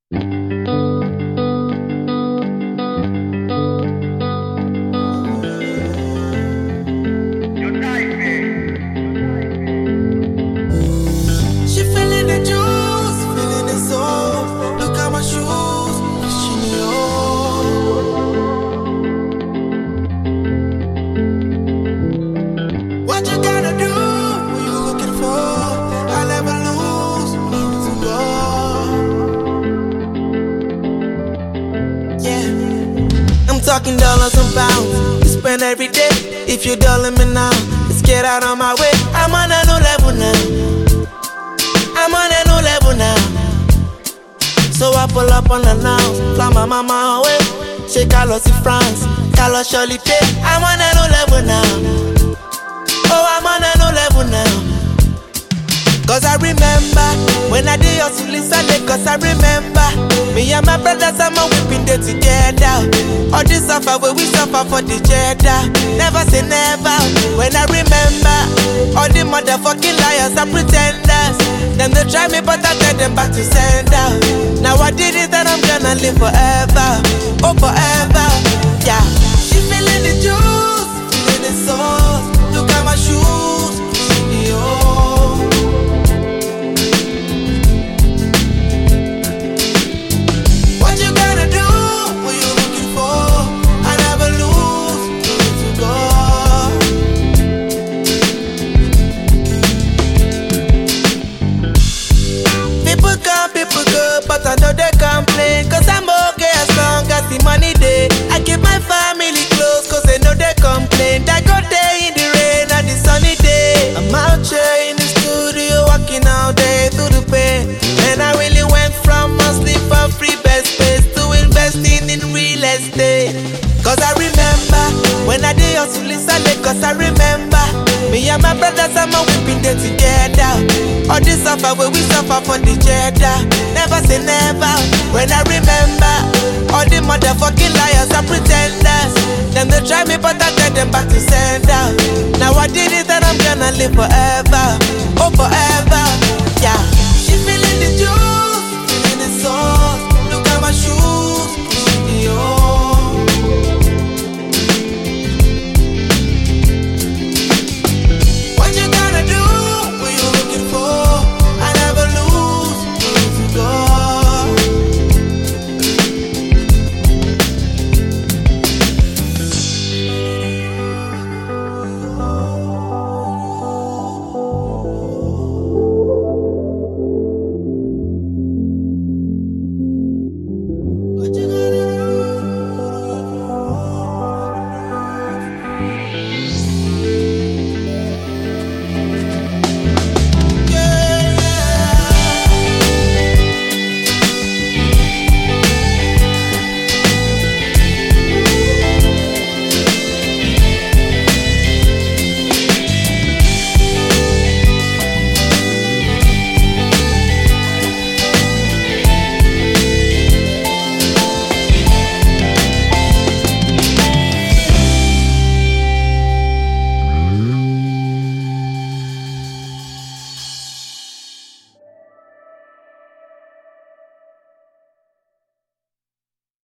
She feeling the juice, feeling the soul. Look at my shoes, she what you gotta do? What you looking for? I'll never lose. Need to go. Yeah, I'm talking dollars and pounds. You spend every day. If you dollar me now, let's get out of my way. I'm on a new level now. I'm on a new level now. So I pull up on her now. Fly my mama away. She Carlos in France, Carlos Shirley Day. I'm on a new level now. Oh, I'm on a new level now. Cause I remember when I did hustle in Sunday. Cause I remember me and my brothers and my whipping day together. All this suffer where we suffer for the cheddar. Never say never. When I remember all the motherfucking liars and pretenders. Them they try me but I tell them back to sender. Now I did it and I'm gonna live forever. Oh forever, yeah. She feeling the juice, feeling the sauce. Look at my shoes, yo. What you gotta do? What you looking for? I never lose. Need to go. People come, people go, but I know they complain. Cause I'm okay as long as the money day. I keep my family close, cause they know they complain. I go there in the rain and the sunny day. I'm out here in the studio, working all day through the pain. And I really went from mostly for free best space to investing in real estate. Cause I remember when I did hustle in Sunday. Cause I remember me and my brothers and my whipping day together. All this suffer where we suffer for the cheddar. Never say never. When I remember all the motherfucking liars and pretenders. Them they try me but I tell them back to sender. Now I did it and I'm gonna live forever. Oh forever.